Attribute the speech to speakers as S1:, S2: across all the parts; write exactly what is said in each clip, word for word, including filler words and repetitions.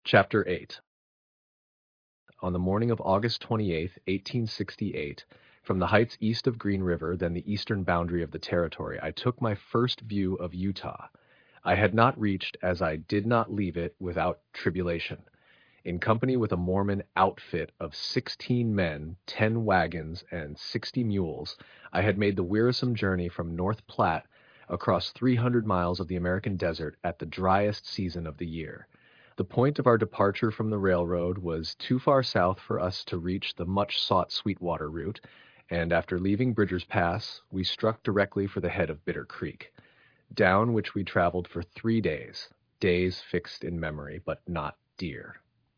S1: Chapter eight. On the morning of August twenty-eighth, eighteen sixty-eight, from the heights east of Green River, then the eastern boundary of the territory, I took my first view of Utah. I had not reached, as I did not leave it without tribulation. In company with a Mormon outfit of sixteen men, ten wagons, and sixty mules, I had made the wearisome journey from North Platte across three hundred miles of the American desert at the driest season of the year. The point of our departure from the railroad was too far south for us to reach the much-sought Sweetwater route, and after leaving Bridger's Pass, we struck directly for the head of Bitter Creek, down which we traveled for three days, days fixed in memory, but not dear.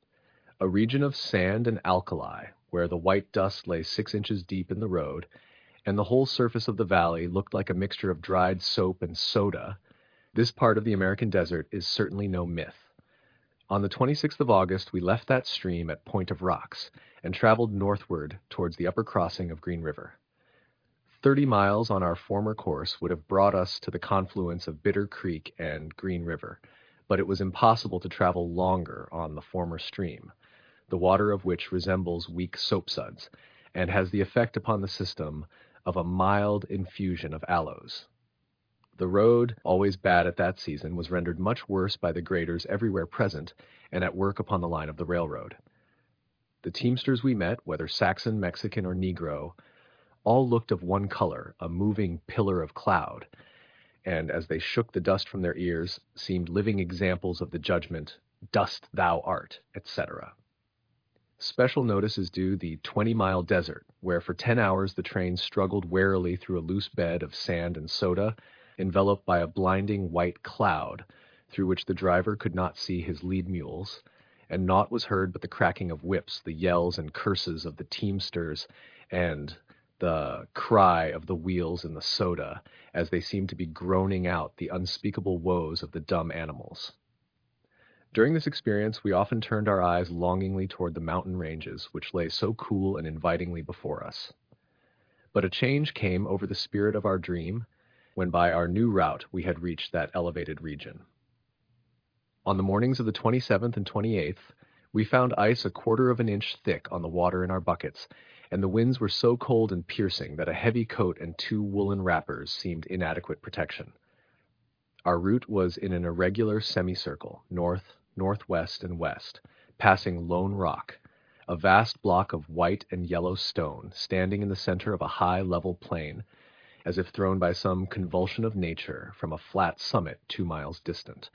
S1: A region of sand and alkali, where the white dust lay six inches deep in the road, and the whole surface of the valley looked like a mixture of dried soap and soda. This part of the American desert is certainly no myth. On the twenty-sixth of August, we left that stream at Point of Rocks and traveled northward towards the upper crossing of Green River. Thirty miles on our former course would have brought us to the confluence of Bitter Creek and Green River, but it was impossible to travel longer on the former stream, the water of which resembles weak soapsuds, and has the effect upon the system of a mild infusion of aloes. The road, always bad at that season, was rendered much worse by the graders everywhere present and at work upon the line of the railroad. The teamsters we met, whether Saxon, Mexican, or Negro, all looked of one color, a moving pillar of cloud, and as they shook the dust from their ears, seemed living examples of the judgment, "Dust thou art," et cetera. Special notice is due the twenty-mile desert, where for ten hours the train struggled warily through a loose bed of sand and soda, enveloped by a blinding white cloud, through which the driver could not see his lead mules, and naught was heard but the cracking of whips, the yells and curses of the teamsters, and the cry of the wheels in the soda, as they seemed to be groaning out the unspeakable woes of the dumb animals. During this experience, we often turned our eyes longingly toward the mountain ranges, which lay so cool and invitingly before us. But a change came over the spirit of our dream, when by our new route we had reached that elevated region. On the mornings of the twenty-seventh and twenty-eighth, we found ice a quarter of an inch thick on the water in our buckets, and the winds were so cold and piercing that a heavy coat and two woolen wrappers seemed inadequate protection. Our route was in an irregular semicircle, north, northwest, and west, passing Lone Rock, a vast block of white and yellow stone standing in the center of a high level plain, as if thrown by some convulsion of nature from a flat summit two miles distant.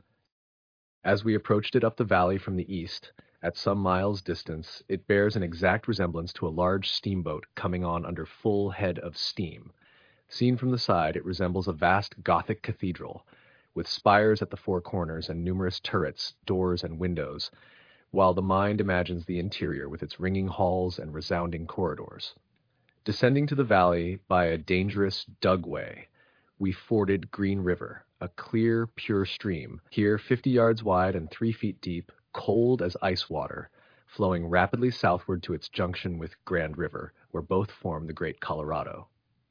S1: As we approached it up the valley from the east, at some miles' distance, it bears an exact resemblance to a large steamboat coming on under full head of steam. Seen from the side, it resembles a vast Gothic cathedral, with spires at the four corners and numerous turrets, doors, and windows, while the mind imagines the interior with its ringing halls and resounding corridors. Descending to the valley by a dangerous dugway, we forded Green River, a clear, pure stream, here fifty yards wide and three feet deep, cold as ice water, flowing rapidly southward to its junction with Grand River, where both form the great Colorado.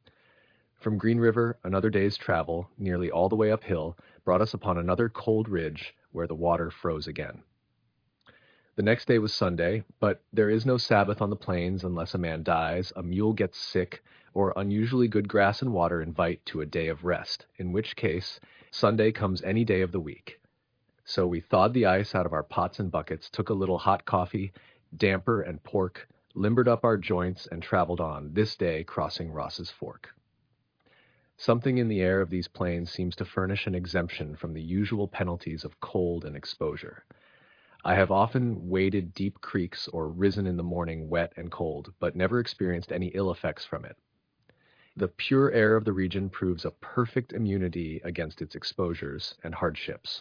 S1: From Green River, another day's travel, nearly all the way uphill, brought us upon another cold ridge where the water froze again. The next day was Sunday, but there is no Sabbath on the plains unless a man dies, a mule gets sick, or unusually good grass and water invite to a day of rest, in which case Sunday comes any day of the week. So we thawed the ice out of our pots and buckets, took a little hot coffee, damper, and pork, limbered up our joints, and traveled on, this day crossing Ross's Fork. Something in the air of these plains seems to furnish an exemption from the usual penalties of cold and exposure. I have often waded deep creeks or risen in the morning wet and cold, but never experienced any ill effects from it. The pure air of the region proves a perfect immunity against its exposures and hardships.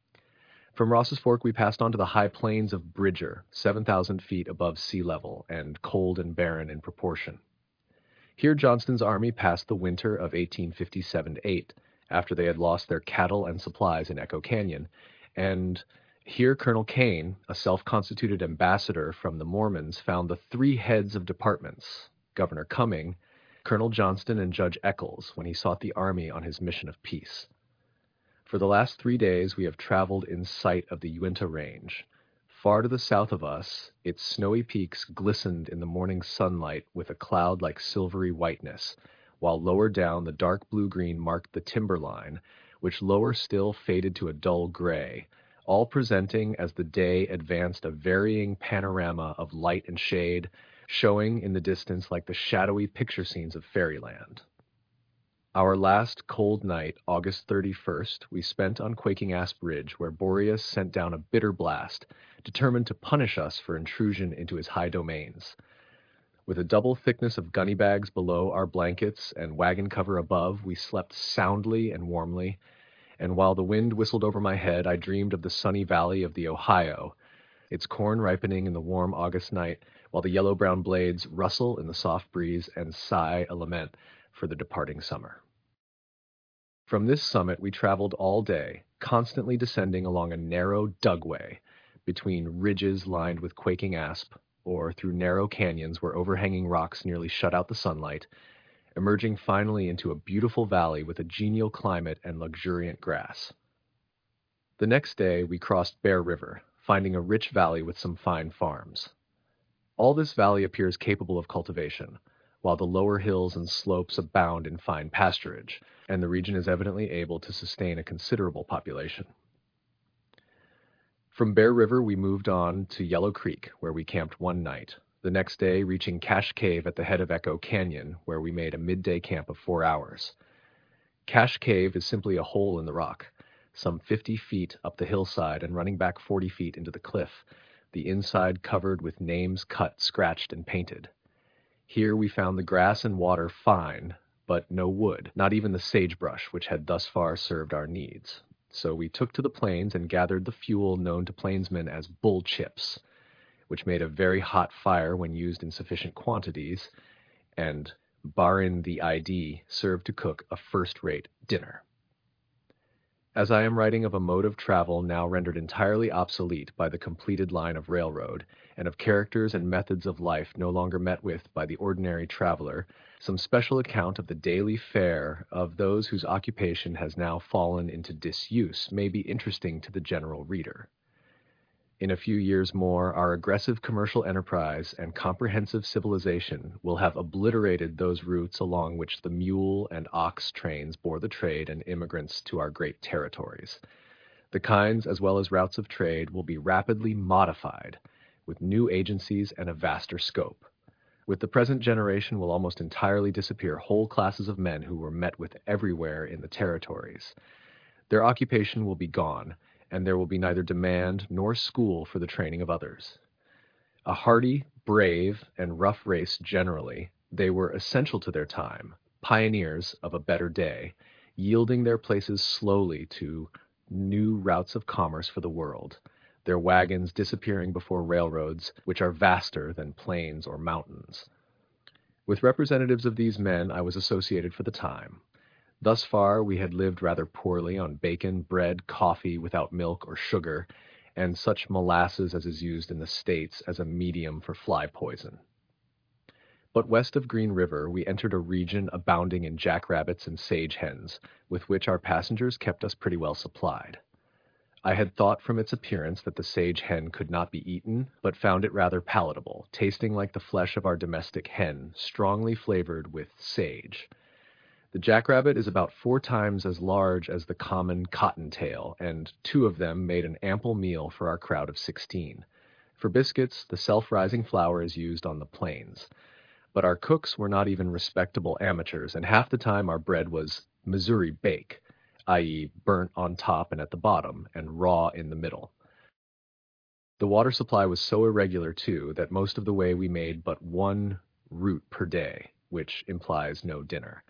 S1: From Ross's Fork we passed on to the high plains of Bridger, seven thousand feet above sea level, and cold and barren in proportion. Here Johnston's army passed the winter of eighteen fifty-seven to eight, after they had lost their cattle and supplies in Echo Canyon, and here Colonel Kane, a self-constituted ambassador from the Mormons, found the three heads of departments, Governor Cumming, Colonel Johnston, and Judge Eccles, when he sought the army on his mission of peace. For the last three days we have traveled in sight of the Uinta Range, Far to the south of us, its snowy peaks glistened in the morning sunlight with a cloud-like silvery whiteness, while lower down the dark blue-green marked the timberline, which lower still faded to a dull gray, all presenting as the day advanced a varying panorama of light and shade, showing in the distance like the shadowy picture scenes of fairyland. Our last cold night, August thirty-first, we spent on Quaking Asp Ridge, where Boreas sent down a bitter blast, determined to punish us for intrusion into his high domains. With a double thickness of gunny bags below our blankets and wagon cover above, we slept soundly and warmly, and while the wind whistled over my head, I dreamed of the sunny valley of the Ohio, its corn ripening in the warm August night, while the yellow-brown blades rustle in the soft breeze and sigh a lament for the departing summer. From this summit we traveled all day, constantly descending along a narrow dugway between ridges lined with quaking asp, or through narrow canyons where overhanging rocks nearly shut out the sunlight, emerging finally into a beautiful valley with a genial climate and luxuriant grass. The next day we crossed Bear River, finding a rich valley with some fine farms. All this valley appears capable of cultivation, while the lower hills and slopes abound in fine pasturage, and the region is evidently able to sustain a considerable population. From Bear River we moved on to Yellow Creek, where we camped one night, the next day reaching Cache Cave at the head of Echo Canyon, where we made a midday camp of four hours. Cache Cave is simply a hole in the rock, some fifty feet up the hillside and running back forty feet into the cliff, the inside covered with names cut, scratched, and painted. Here we found the grass and water fine, but no wood, not even the sagebrush which had thus far served our needs. So we took to the plains and gathered the fuel known to plainsmen as bull chips, which made a very hot fire when used in sufficient quantities, and, barring the I D, served to cook a first-rate dinner. As I am writing of a mode of travel now rendered entirely obsolete by the completed line of railroad, and of characters and methods of life no longer met with by the ordinary traveler, some special account of the daily fare of those whose occupation has now fallen into disuse may be interesting to the general reader. In a few years more, our aggressive commercial enterprise and comprehensive civilization will have obliterated those routes along which the mule and ox trains bore the trade and immigrants to our great territories. The kinds as well as routes of trade will be rapidly modified, with new agencies and a vaster scope. With the present generation will almost entirely disappear whole classes of men who were met with everywhere in the territories. Their occupation will be gone, and there will be neither demand nor school for the training of others. A hardy, brave, and rough race generally, they were essential to their time, pioneers of a better day, yielding their places slowly to new routes of commerce for the world, their wagons disappearing before railroads, which are vaster than plains or mountains. With representatives of these men I was associated for the time. Thus far we had lived rather poorly on bacon, bread, coffee without milk or sugar, and such molasses as is used in the States as a medium for fly poison. But west of Green River we entered a region abounding in jackrabbits and sage hens, with which our passengers kept us pretty well supplied. I had thought from its appearance that the sage hen could not be eaten, but found it rather palatable, tasting like the flesh of our domestic hen, strongly flavored with sage. The jackrabbit is about four times as large as the common cottontail, and two of them made an ample meal for our crowd of sixteen. For biscuits, the self-rising flour is used on the plains. But our cooks were not even respectable amateurs, and half the time our bread was Missouri bake, that is burnt on top and at the bottom, and raw in the middle. The water supply was so irregular, too, that most of the way we made but one root per day, which implies no dinner.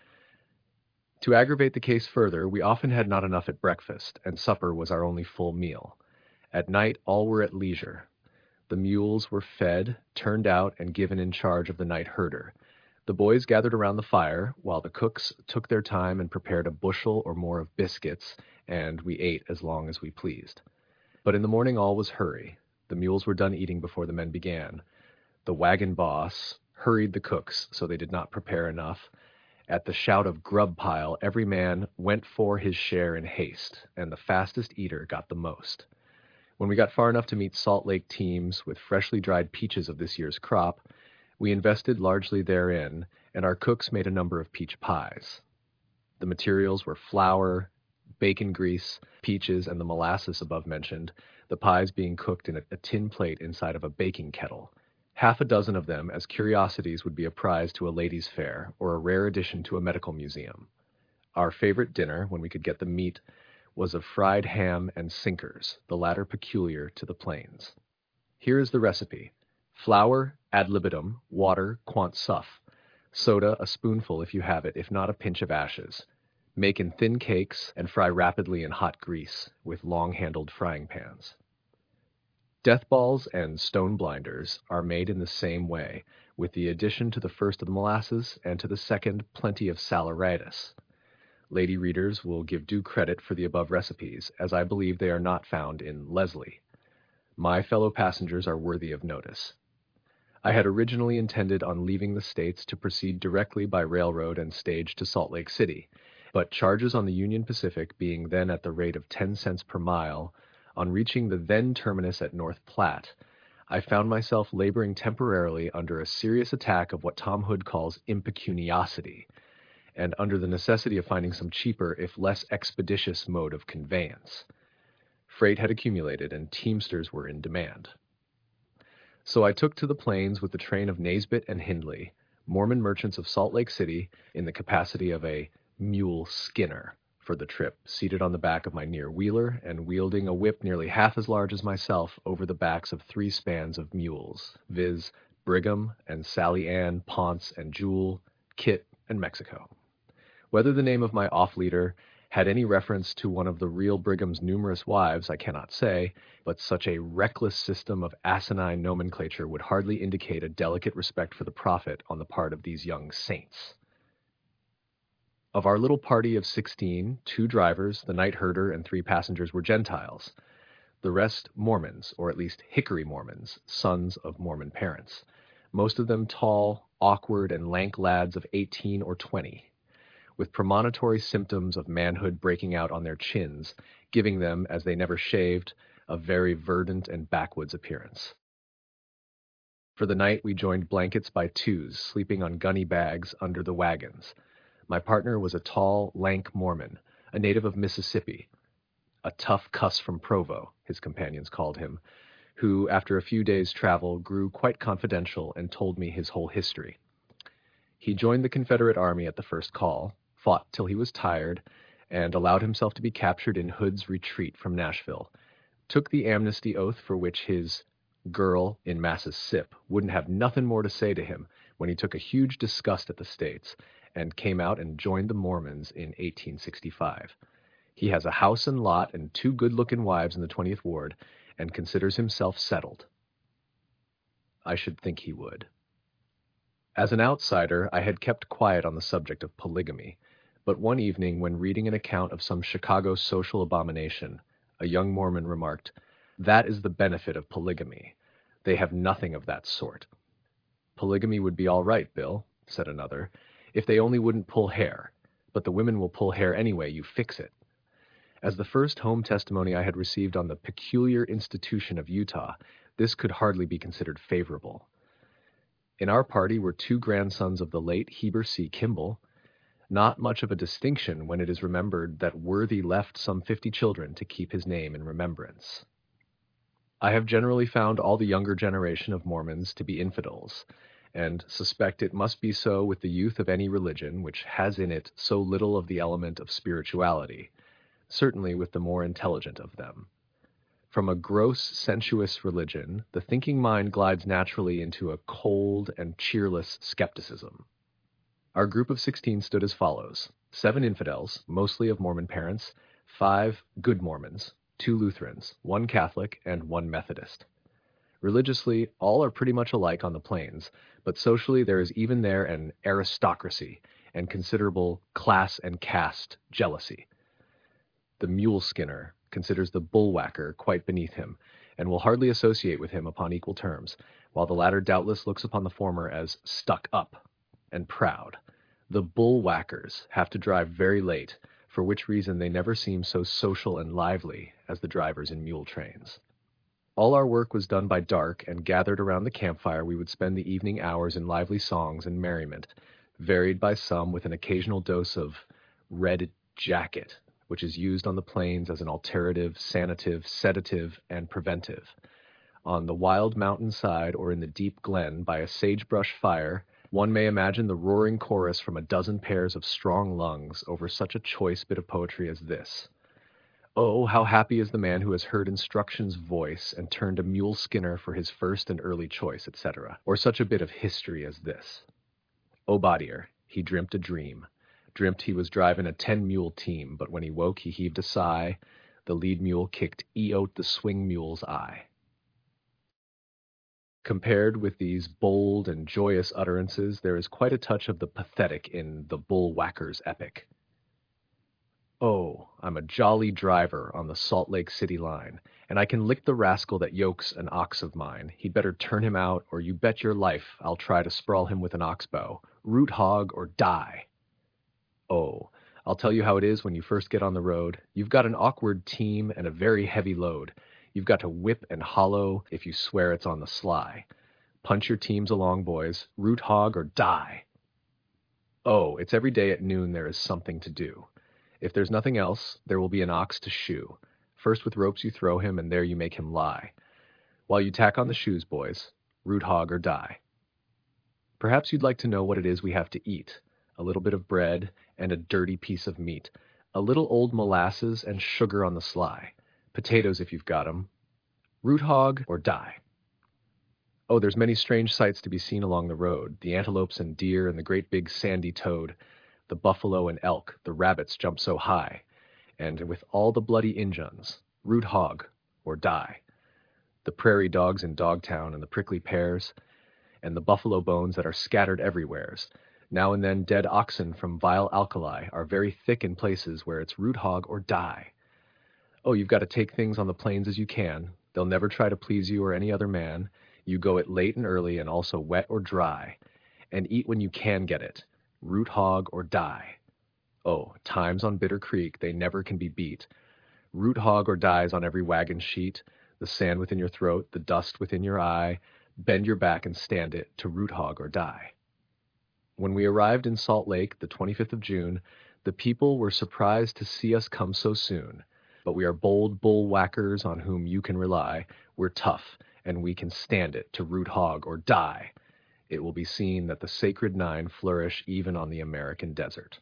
S1: To aggravate the case further, we often had not enough at breakfast, and supper was our only full meal. At night all were at leisure. The mules were fed, turned out, and given in charge of the night herder. The boys gathered around the fire, while the cooks took their time and prepared a bushel or more of biscuits, and we ate as long as we pleased. But in the morning all was hurry. The mules were done eating before the men began. The wagon boss hurried the cooks, so they did not prepare enough. At the shout of grub pile, every man went for his share in haste, and the fastest eater got the most. When we got far enough to meet Salt Lake teams with freshly dried peaches of this year's crop, we invested largely therein, and our cooks made a number of peach pies. The materials were flour, bacon grease, peaches, and the molasses above mentioned, the pies being cooked in a, a tin plate inside of a baking kettle. Half a dozen of them as curiosities would be a prize to a ladies' fair or a rare addition to a medical museum. Our favorite dinner, when we could get the meat, was of fried ham and sinkers, the latter peculiar to the plains. Here is the recipe. Flour ad libitum, water quant suff, soda a spoonful if you have it, if not a pinch of ashes. Make in thin cakes and fry rapidly in hot grease with long-handled frying pans. Death balls and stone blinders are made in the same way, with the addition to the first of the molasses and to the second plenty of saleratus. Lady readers will give due credit for the above recipes, as I believe they are not found in Leslie. My fellow passengers are worthy of notice. I had originally intended on leaving the States to proceed directly by railroad and stage to Salt Lake City, but charges on the Union Pacific being then at the rate of ten cents per mile, on reaching the then terminus at North Platte, I found myself laboring temporarily under a serious attack of what Tom Hood calls impecuniosity, and under the necessity of finding some cheaper, if less expeditious, mode of conveyance. Freight had accumulated, and teamsters were in demand. So I took to the plains with the train of Naisbitt and Hindley, Mormon merchants of Salt Lake City, in the capacity of a mule skinner for the trip, seated on the back of my near wheeler and wielding a whip nearly half as large as myself over the backs of three spans of mules, viz. Brigham and Sally Ann, Ponce and Jewel, Kit and Mexico. Whether the name of my off-leader had any reference to one of the real Brigham's numerous wives, I cannot say, but such a reckless system of asinine nomenclature would hardly indicate a delicate respect for the prophet on the part of these young saints. Of our little party of sixteen, two drivers, the night herder, and three passengers were Gentiles. The rest Mormons, or at least Hickory Mormons, sons of Mormon parents. Most of them tall, awkward, and lank lads of eighteen or twenty, with premonitory symptoms of manhood breaking out on their chins, giving them, as they never shaved, a very verdant and backwoods appearance. For the night we joined blankets by twos, sleeping on gunny bags under the wagons. My partner was a tall, lank Mormon, a native of Mississippi, a tough cuss from Provo, his companions called him, who, after a few days' travel, grew quite confidential and told me his whole history. He joined the Confederate Army at the first call, fought till he was tired, and allowed himself to be captured in Hood's retreat from Nashville, took the amnesty oath for which his girl in Massissip wouldn't have nothing more to say to him when he took a huge disgust at the States, and came out and joined the Mormons in eighteen sixty-five. He has a house and lot and two good-looking wives in the twentieth Ward, and considers himself settled. I should think he would. As an outsider, I had kept quiet on the subject of polygamy, but one evening when reading an account of some Chicago social abomination, a young Mormon remarked, "That is the benefit of polygamy. They have nothing of that sort." "Polygamy would be all right, Bill," said another, "if they only wouldn't pull hair, but the women will pull hair anyway you fix it." As the first home testimony I had received on the peculiar institution of Utah, this could hardly be considered favorable. In our party were two grandsons of the late Heber C. Kimball, not much of a distinction when it is remembered that Worthy left some fifty children to keep his name in remembrance. I have generally found all the younger generation of Mormons to be infidels, and suspect it must be so with the youth of any religion which has in it so little of the element of spirituality, certainly with the more intelligent of them. From a gross, sensuous religion, the thinking mind glides naturally into a cold and cheerless skepticism. Our group of sixteen stood as follows: seven infidels, mostly of Mormon parents, five good Mormons, two Lutherans, one Catholic, and one Methodist. Religiously, all are pretty much alike on the plains, but socially there is even there an aristocracy and considerable class and caste jealousy. The mule skinner considers the bull-whacker quite beneath him, and will hardly associate with him upon equal terms, while the latter doubtless looks upon the former as stuck up and proud. The bull-whackers have to drive very late, for which reason they never seem so social and lively as the drivers in mule trains. All our work was done by dark, and gathered around the campfire we would spend the evening hours in lively songs and merriment, varied by some with an occasional dose of red jacket, which is used on the plains as an alterative, sanative, sedative, and preventive. On the wild mountain side or in the deep glen by a sagebrush fire, one may imagine the roaring chorus from a dozen pairs of strong lungs over such a choice bit of poetry as this. Oh, how happy is the man who has heard instruction's voice and turned a mule skinner for his first and early choice, et cetera. Or such a bit of history as this. O Bodier, he dreamt a dream. Dreamt he was driving a ten-mule team, but when he woke he heaved a sigh. The lead mule kicked Eote the swing mule's eye. Compared with these bold and joyous utterances, there is quite a touch of the pathetic in the Bull Whacker's epic. Oh, I'm a jolly driver on the Salt Lake City line, and I can lick the rascal that yokes an ox of mine. He'd better turn him out, or you bet your life I'll try to sprawl him with an oxbow. Root hog or die. Oh, I'll tell you how it is when you first get on the road. You've got an awkward team and a very heavy load. You've got to whip and hollow if you swear it's on the sly. Punch your teams along, boys. Root hog or die. Oh, it's every day at noon there is something to do. If there's nothing else, there will be an ox to shoe. First with ropes you throw him, and there you make him lie. While you tack on the shoes, boys. Root hog or die. Perhaps you'd like to know what it is we have to eat. A little bit of bread and a dirty piece of meat. A little old molasses and sugar on the sly. Potatoes if you've got 'em. Root hog or die. Oh, there's many strange sights to be seen along the road. The antelopes and deer and the great big sandy toad. The buffalo and elk, the rabbits jump so high. And with all the bloody Injuns. Root hog or die. The prairie dogs in Dogtown and the prickly pears. And the buffalo bones that are scattered everywheres. Now and then dead oxen from vile alkali are very thick in places where it's root hog or die. Oh, you've got to take things on the plains as you can. They'll never try to please you or any other man. You go it late and early and also wet or dry. And eat when you can get it. Root hog or die. Oh, times on Bitter Creek, they never can be beat. Root hog or dies on every wagon sheet. The sand within your throat, the dust within your eye. Bend your back and stand it to root hog or die. When we arrived in Salt Lake, the twenty-fifth of June, the people were surprised to see us come so soon. But we are bold bull whackers on whom you can rely. We're tough, and we can stand it to root hog or die. It will be seen that the Sacred Nine flourish even on the American desert.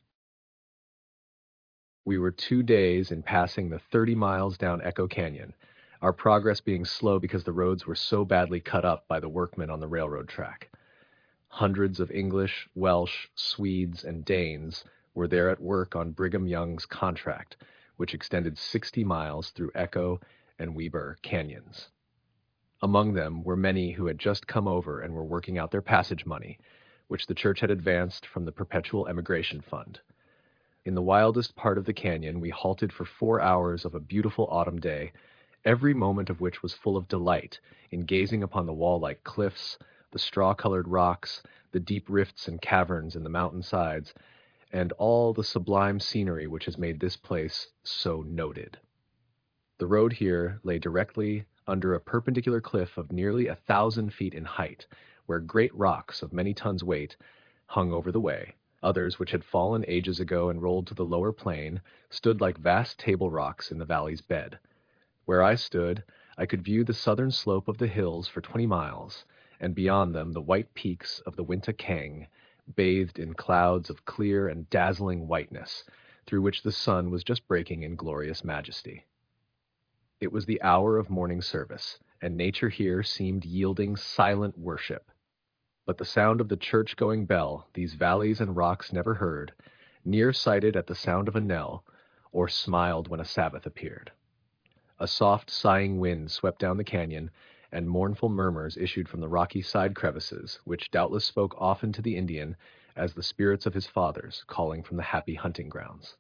S1: We were two days in passing the thirty miles down Echo Canyon, our progress being slow because the roads were so badly cut up by the workmen on the railroad track. Hundreds of English, Welsh, Swedes, and Danes were there at work on Brigham Young's contract, which extended sixty miles through Echo and Weber canyons. Among them were many who had just come over and were working out their passage money, which the church had advanced from the Perpetual Emigration Fund. In the wildest part of the canyon, we halted for four hours of a beautiful autumn day, every moment of which was full of delight in gazing upon the wall-like cliffs, the straw-colored rocks, the deep rifts and caverns in the mountain sides, and all the sublime scenery which has made this place so noted. The road here lay directly under a perpendicular cliff of nearly a thousand feet in height, where great rocks of many tons weight hung over the way. Others, which had fallen ages ago and rolled to the lower plain, stood like vast table rocks in the valley's bed. Where I stood, I could view the southern slope of the hills for twenty miles, and beyond them the white peaks of the Winta Kang, bathed in clouds of clear and dazzling whiteness, through which the sun was just breaking in glorious majesty. It was the hour of morning service, and nature here seemed yielding silent worship. But the sound of the church-going bell these valleys and rocks never heard, near-sighted at the sound of a knell, or smiled when a Sabbath appeared. A soft, sighing wind swept down the canyon, and mournful murmurs issued from the rocky side crevices, which doubtless spoke often to the Indian as the spirits of his fathers calling from the happy hunting grounds.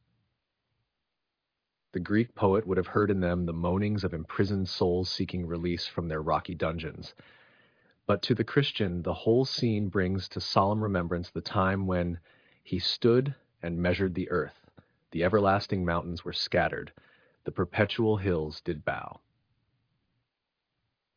S1: The Greek poet would have heard in them the moanings of imprisoned souls seeking release from their rocky dungeons. But to the Christian, the whole scene brings to solemn remembrance the time when he stood and measured the earth. The everlasting mountains were scattered. The perpetual hills did bow.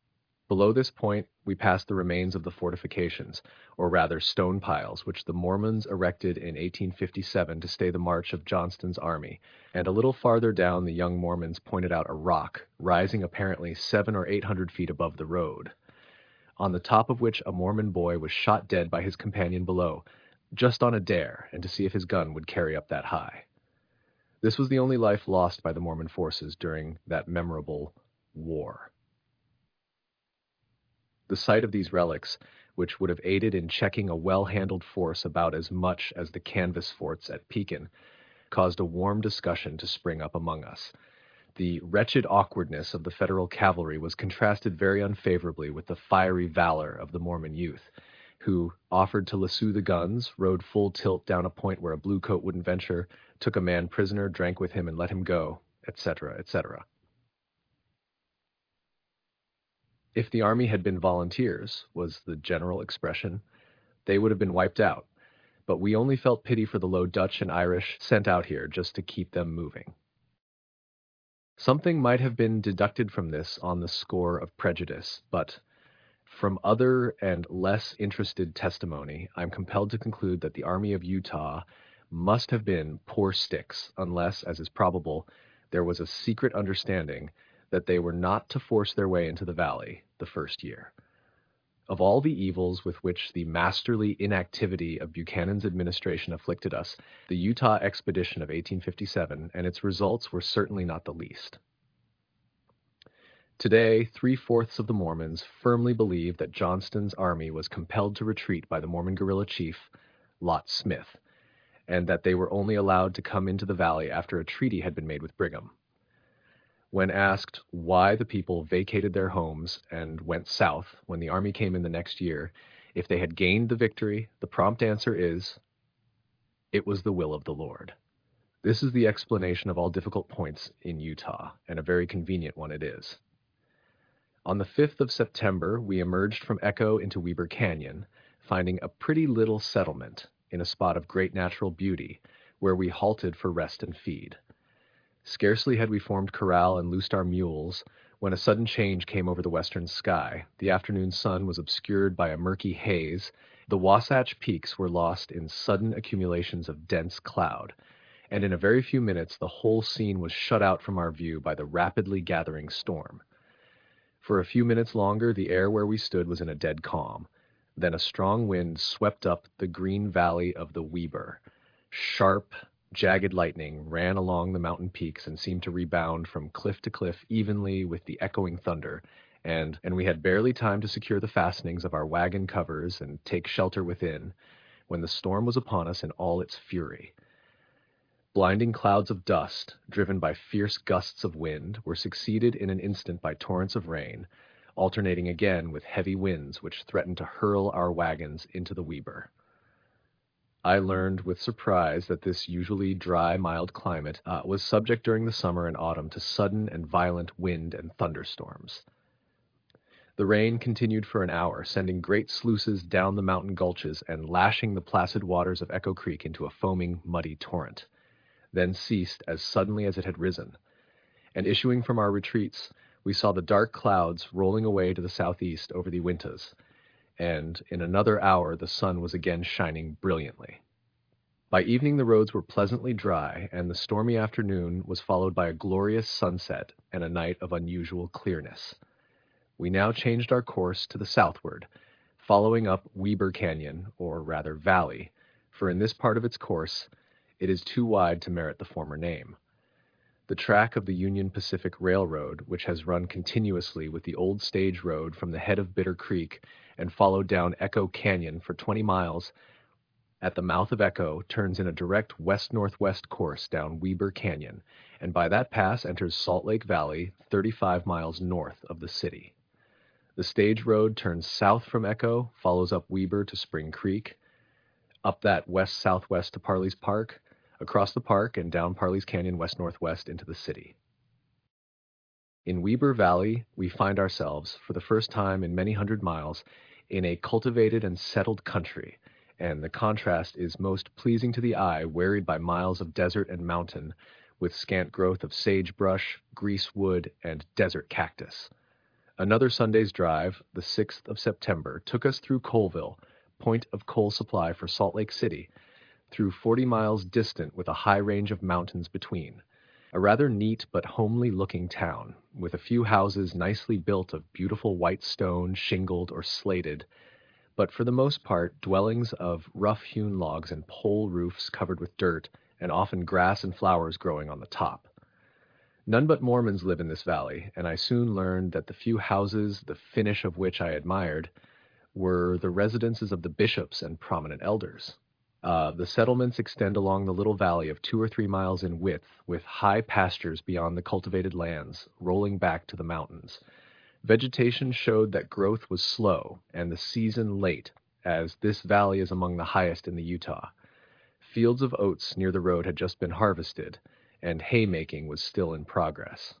S1: Below this point, we passed the remains of the fortifications, or rather stone piles, which the Mormons erected in eighteen fifty-seven to stay the march of Johnston's army, and a little farther down the young Mormons pointed out a rock, rising apparently seven or eight hundred feet above the road, on the top of which a Mormon boy was shot dead by his companion below, just on a dare, and to see if his gun would carry up that high. This was the only life lost by the Mormon forces during that memorable war. The sight of these relics, which would have aided in checking a well-handled force about as much as the canvas forts at Pekin, caused a warm discussion to spring up among us. The wretched awkwardness of the Federal cavalry was contrasted very unfavorably with the fiery valor of the Mormon youth, who offered to lasso the guns, rode full tilt down a point where a bluecoat wouldn't venture, took a man prisoner, drank with him and let him go, et cetera, et cetera. If the army had been volunteers, was the general expression, they would have been wiped out, but we only felt pity for the Low Dutch and Irish sent out here just to keep them moving. Something might have been deducted from this on the score of prejudice, but from other and less interested testimony, I'm compelled to conclude that the Army of Utah must have been poor sticks, unless, as is probable, there was a secret understanding that they were not to force their way into the valley the first year. Of all the evils with which the masterly inactivity of Buchanan's administration afflicted us, the Utah expedition of eighteen fifty-seven and its results were certainly not the least. Today, three-fourths of the Mormons firmly believe that Johnston's army was compelled to retreat by the Mormon guerrilla chief, Lot Smith, and that they were only allowed to come into the valley after a treaty had been made with Brigham. When asked why the people vacated their homes and went south when the army came in the next year, if they had gained the victory, the prompt answer is, it was the will of the Lord. This is the explanation of all difficult points in Utah, and a very convenient one it is. On the fifth of September, we emerged from Echo into Weber Canyon, finding a pretty little settlement in a spot of great natural beauty, where we halted for rest and feed. Scarcely had we formed corral and loosed our mules when a sudden change came over the western sky. The afternoon sun was obscured by a murky haze. The Wasatch Peaks were lost in sudden accumulations of dense cloud, and in a very few minutes the whole scene was shut out from our view by the rapidly gathering storm. For a few minutes longer the air where we stood was in a dead calm. Then a strong wind swept up the green valley of the Weber. Sharp, jagged lightning ran along the mountain peaks and seemed to rebound from cliff to cliff evenly with the echoing thunder, and, and we had barely time to secure the fastenings of our wagon covers and take shelter within, when the storm was upon us in all its fury. Blinding clouds of dust, driven by fierce gusts of wind, were succeeded in an instant by torrents of rain, alternating again with heavy winds which threatened to hurl our wagons into the Weber. I learned with surprise that this usually dry, mild climate uh, was subject during the summer and autumn to sudden and violent wind and thunderstorms. The rain continued for an hour, sending great sluices down the mountain gulches and lashing the placid waters of Echo Creek into a foaming, muddy torrent, then ceased as suddenly as it had risen, and issuing from our retreats, we saw the dark clouds rolling away to the southeast over the Uintas, and in another hour the sun was again shining brilliantly. By evening the roads were pleasantly dry, and the stormy afternoon was followed by a glorious sunset and a night of unusual clearness. We now changed our course to the southward, following up Weber Canyon, or rather valley, for in this part of its course it is too wide to merit the former name. The track of the Union Pacific Railroad, which has run continuously with the old stage road from the head of Bitter Creek and followed down Echo Canyon for twenty miles, at the mouth of Echo turns in a direct west-northwest course down Weber Canyon, and by that pass enters Salt Lake Valley, thirty-five miles north of the city. The stage road turns south from Echo, follows up Weber to Spring Creek, up that west-southwest to Parley's Park, across the park and down Parley's Canyon west-northwest into the city. In Weber Valley, we find ourselves, for the first time in many hundred miles, in a cultivated and settled country, and the contrast is most pleasing to the eye, wearied by miles of desert and mountain, with scant growth of sagebrush, greasewood, and desert cactus. Another Sunday's drive, the sixth of September, took us through Coalville, point of coal supply for Salt Lake City, through forty miles distant with a high range of mountains between. A rather neat but homely-looking town, with a few houses nicely built of beautiful white stone, shingled or slated, but for the most part dwellings of rough-hewn logs and pole roofs covered with dirt, and often grass and flowers growing on the top. None but Mormons live in this valley, and I soon learned that the few houses, the finish of which I admired, were the residences of the bishops and prominent elders. Uh, the settlements extend along the little valley of two or three miles in width, with high pastures beyond the cultivated lands, rolling back to the mountains. Vegetation showed that growth was slow, and the season late, as this valley is among the highest in the Utah. Fields of oats near the road had just been harvested, and haymaking was still in progress.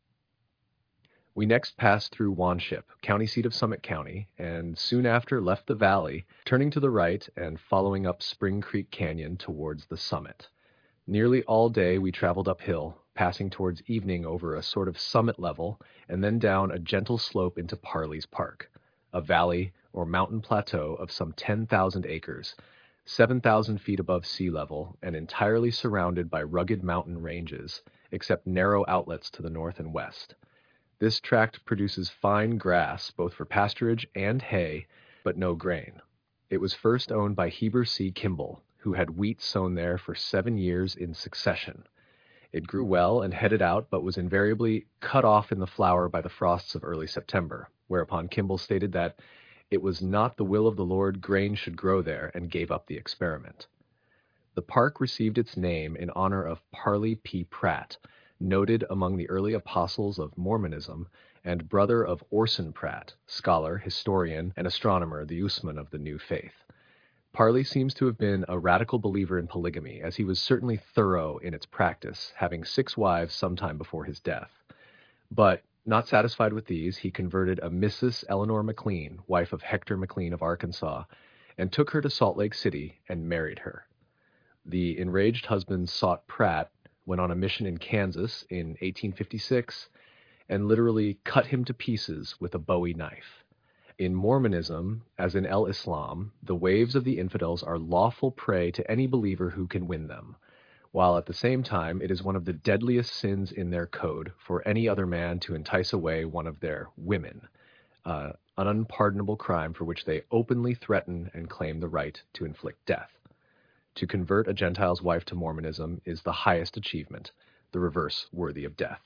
S1: We next passed through Wanship, county seat of Summit County, and soon after left the valley, turning to the right and following up Spring Creek Canyon towards the summit. Nearly all day we traveled uphill, passing towards evening over a sort of summit level, and then down a gentle slope into Parley's Park, a valley or mountain plateau of some ten thousand acres, seven thousand feet above sea level, and entirely surrounded by rugged mountain ranges, except narrow outlets to the north and west. This tract produces fine grass, both for pasturage and hay, but no grain. It was first owned by Heber C. Kimball, who had wheat sown there for seven years in succession. It grew well and headed out, but was invariably cut off in the flower by the frosts of early September, whereupon Kimball stated that it was not the will of the Lord grain should grow there, and gave up the experiment. The park received its name in honor of Parley P. Pratt, noted among the early apostles of Mormonism, and brother of Orson Pratt, scholar, historian, and astronomer, the Usman of the new faith. Parley seems to have been a radical believer in polygamy, as he was certainly thorough in its practice, having six wives sometime before his death. But, not satisfied with these, he converted a Missus Eleanor McLean, wife of Hector McLean of Arkansas, and took her to Salt Lake City and married her. The enraged husband sought Pratt, went on a mission in Kansas in eighteen fifty-six, and literally cut him to pieces with a Bowie knife. In Mormonism, as in El-Islam, the waves of the infidels are lawful prey to any believer who can win them, while at the same time it is one of the deadliest sins in their code for any other man to entice away one of their women, uh, an unpardonable crime for which they openly threaten and claim the right to inflict death. To convert a Gentile's wife to Mormonism is the highest achievement, the reverse worthy of death.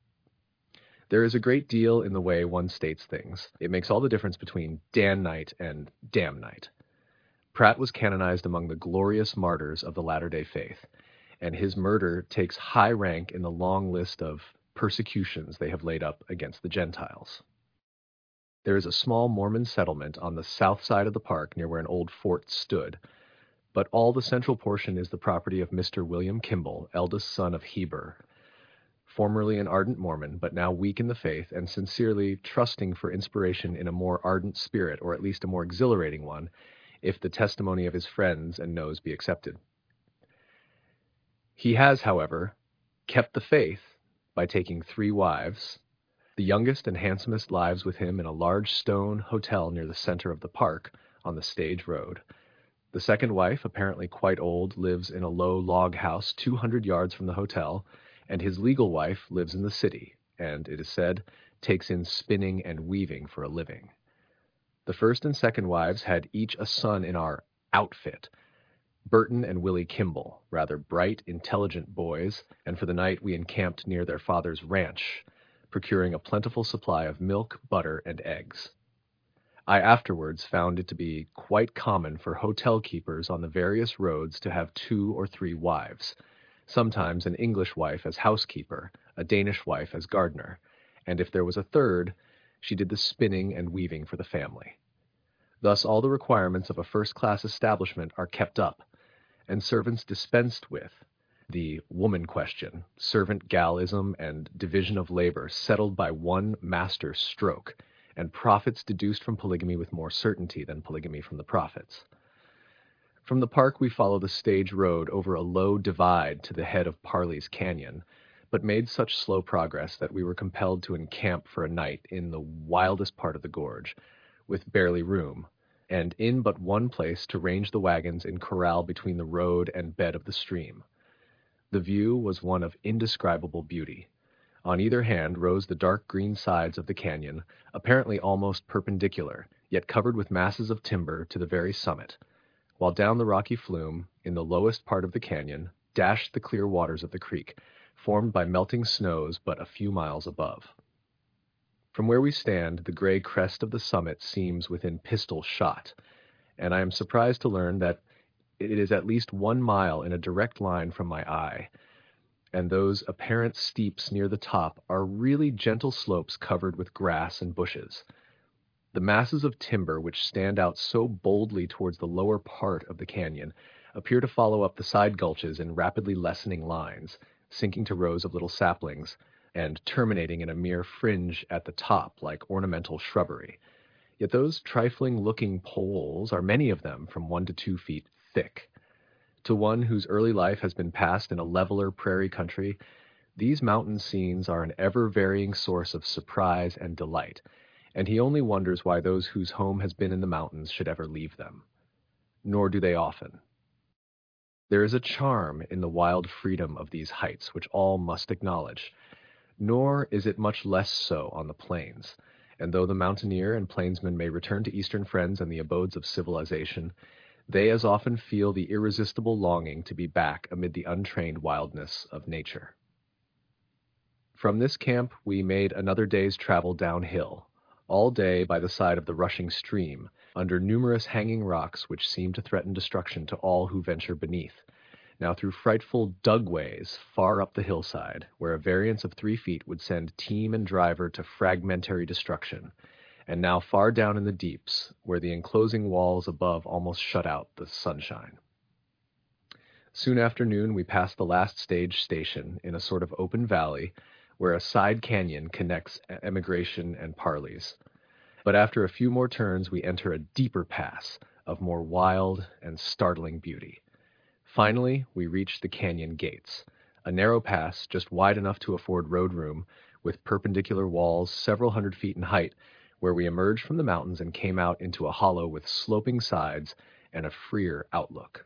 S1: There is a great deal in the way one states things. It makes all the difference between Dan Night and Damn Night. Pratt was canonized among the glorious martyrs of the Latter-day Faith, and his murder takes high rank in the long list of persecutions they have laid up against the Gentiles. There is a small Mormon settlement on the south side of the park near where an old fort stood, but all the central portion is the property of Mister William Kimball, eldest son of Heber, formerly an ardent Mormon, but now weak in the faith and sincerely trusting for inspiration in a more ardent spirit, or at least a more exhilarating one, if the testimony of his friends and knows be accepted. He has, however, kept the faith by taking three wives. The youngest and handsomest lives with him in a large stone hotel near the center of the park on the stage road. The second wife, apparently quite old, lives in a low log house two hundred yards from the hotel, and his legal wife lives in the city, and, it is said, takes in spinning and weaving for a living. The first and second wives had each a son in our outfit, Burton and Willie Kimball, rather bright, intelligent boys, and for the night we encamped near their father's ranch, procuring a plentiful supply of milk, butter, and eggs. I afterwards found it to be quite common for hotel keepers on the various roads to have two or three wives, sometimes an English wife as housekeeper, a Danish wife as gardener, and if there was a third, she did the spinning and weaving for the family. Thus all the requirements of a first-class establishment are kept up, and servants dispensed with, the woman question, servant-galism, and division of labor settled by one master stroke, and profits deduced from polygamy with more certainty than polygamy from the profits. From the park we follow the stage road over a low divide to the head of Parley's Canyon, but made such slow progress that we were compelled to encamp for a night in the wildest part of the gorge, with barely room, and in but one place to range the wagons in corral between the road and bed of the stream. The view was one of indescribable beauty. On either hand rose the dark green sides of the canyon, apparently almost perpendicular, yet covered with masses of timber to the very summit, while down the rocky flume, in the lowest part of the canyon, dashed the clear waters of the creek, formed by melting snows but a few miles above. From where we stand, the gray crest of the summit seems within pistol shot, and I am surprised to learn that it is at least one mile in a direct line from my eye, and those apparent steeps near the top are really gentle slopes covered with grass and bushes. The masses of timber which stand out so boldly towards the lower part of the canyon appear to follow up the side gulches in rapidly lessening lines, sinking to rows of little saplings, and terminating in a mere fringe at the top like ornamental shrubbery. Yet those trifling-looking poles are many of them from one to two feet thick. To one whose early life has been passed in a leveler prairie country, these mountain scenes are an ever-varying source of surprise and delight, and he only wonders why those whose home has been in the mountains should ever leave them. Nor do they often. There is a charm in the wild freedom of these heights which all must acknowledge, nor is it much less so on the plains, and though the mountaineer and plainsman may return to eastern friends and the abodes of civilization, they as often feel the irresistible longing to be back amid the untrained wildness of nature. From this camp we made another day's travel downhill, all day by the side of the rushing stream, under numerous hanging rocks which seem to threaten destruction to all who venture beneath, now through frightful dugways far up the hillside, where a variance of three feet would send team and driver to fragmentary destruction, and now far down in the deeps, where the enclosing walls above almost shut out the sunshine. Soon after noon we passed the last stage station in a sort of open valley, where a side canyon connects Emigration and Parley's. But after a few more turns we enter a deeper pass of more wild and startling beauty. Finally, we reach the canyon gates, a narrow pass just wide enough to afford road room, with perpendicular walls several hundred feet in height, where we emerged from the mountains and came out into a hollow with sloping sides and a freer outlook.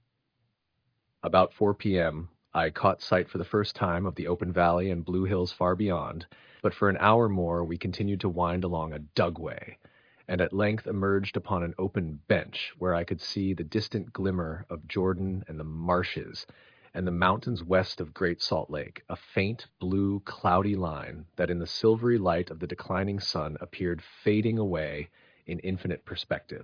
S1: About four p.m., I caught sight for the first time of the open valley and blue hills far beyond, but for an hour more we continued to wind along a dugway, and at length emerged upon an open bench where I could see the distant glimmer of Jordan and the marshes, and the mountains west of Great Salt Lake, a faint blue cloudy line that in the silvery light of the declining sun appeared fading away in infinite perspective.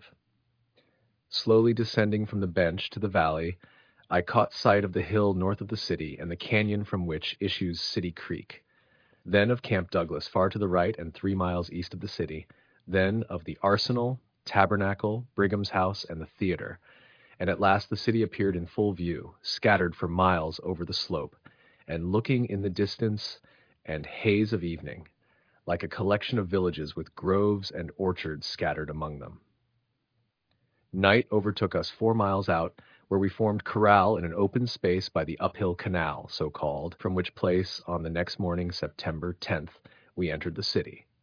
S1: Slowly descending from the bench to the valley, I caught sight of the hill north of the city and the canyon from which issues City Creek, then of Camp Douglas far to the right and three miles east of the city, then of the Arsenal, Tabernacle, Brigham's House, and the theater, and at last the city appeared in full view, scattered for miles over the slope, and looking in the distance and haze of evening, like a collection of villages with groves and orchards scattered among them. Night overtook us four miles out, where we formed corral in an open space by the uphill canal, so called, from which place on the next morning, September tenth, we entered the city.